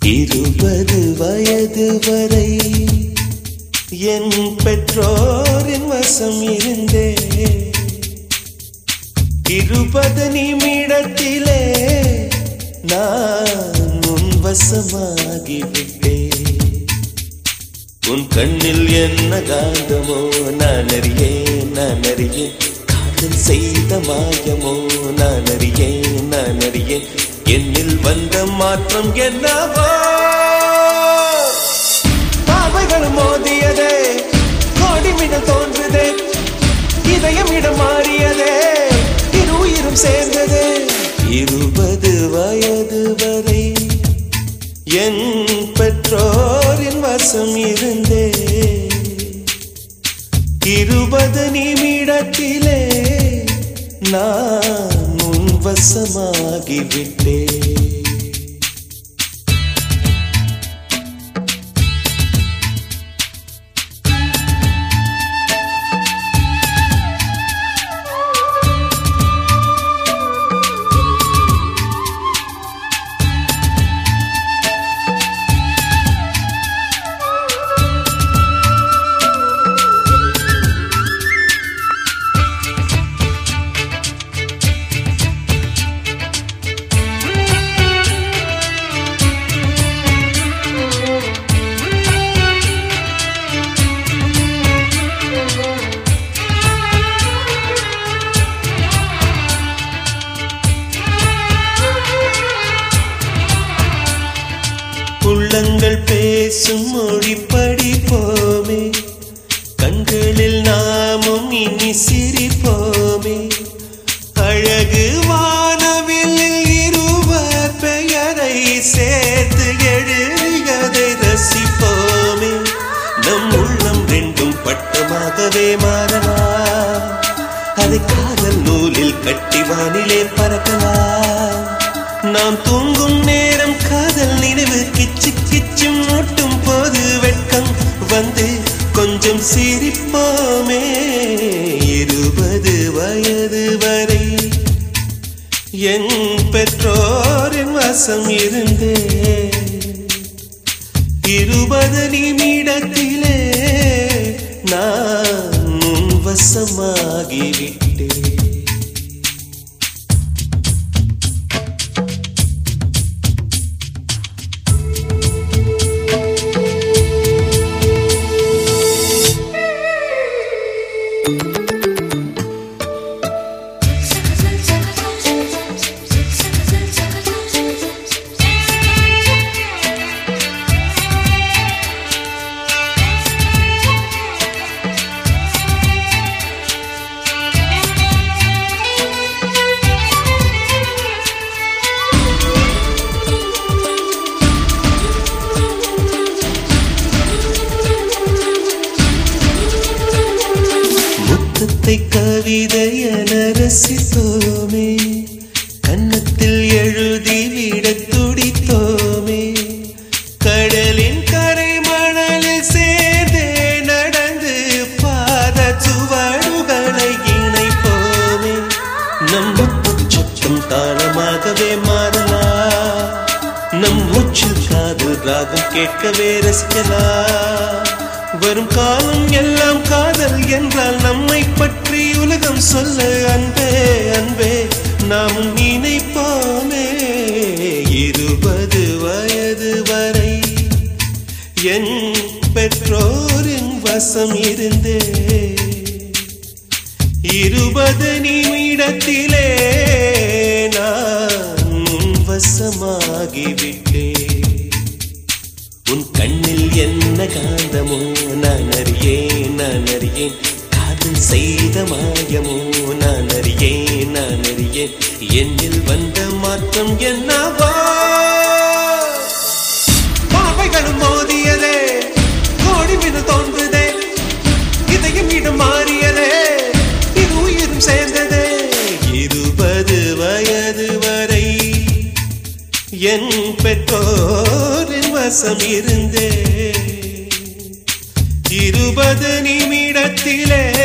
20 வயது வரை என் பெற்றோரின் வசம் இருந்தே 20 நிமிடத்திலே நான் உன் வசமாகிவிட்டேன். உன் கண்ணில் என்ன காந்தமோ நான் அறியேன், காதல் செய்த மாயமோ நான் அறியேன், என்னில் வந்த மாற்றம் என்னவோ. பாவைகள் மோதியதே, கோடிமிடல் தோன்றுதே, இதயம் இடம் மாறியதே, இரு உயிரும் சேர்ந்ததே. 20 வயது வரை என் பெற்றோரின் வசம் இருந்தே 20 நிமிடத்திலே நான் உன் வசமாகிவிட்டேன். உள்ளங்கள் பேசும் மொழி படிப்போமே, கண்களில் நாமும் இனி சிரிப்போமே. அழகு வானவில் இருவர் பெயரை சேர்த்து எழுதியதை ரசிப்போமே. நம் உள்ளம் ரெண்டும் பட்டமாகவே மாறலாம், அதை காதல் நூலில் கட்டி வானிலே பறக்கலாம். நாம் தூங்கும் நேரம் காதல் நினைவு கிச்சு கிச்சு மூட்டும் போது வெட்கம் வந்து கொஞ்சம் சிரிப்போமே. 20 வயது வரை என் பெற்றோரின் வசம் இருந்தே 20 நிமிடத்திலே நான் உன் வசமாகிவிட்டேன். கவிதை என ரசித்தோமே, கன்னத்தில் எழுதி விட துடித்தோமே. கடலின் கரை மணலில் சேர்ந்தே நடந்து பாத சுவடுகளை இணைப்போமே. நம் சத்தம் தாளமாகவே மாறலாம், நம் மூச்சில் காதல் ராகம் கேட்கவே ரசிக்கலாம். வரும் காலம் எல்லாம் காதல் என்றால் நம்மை பற்றி உலகம் சொல்ல அன்பே அன்பே நாமும் நினைப்போமே. 20 வயது வரை என் பெற்றோரின் வசம் இருந்தே 20 நிமிடத்திலே நான் உன் வசமாகிவிட்டேன். உன் கண்ணில் என்ன காந்தமோ நான் அறியேன், காதல் செய்த மாயமோ நான் அறியேன், என்னில் வந்த மாற்றம் என்னவோ. பாவைகளும் மோதியதே, கோடிமிடல் தோன்றுதே, இதயம் இடம் மாறியதே, இரு உயிரும் சேர்ந்ததே. 20 வயது வரை என் பெற்றோரின் வசம் இருந்தே 20 நிமிடத்திலே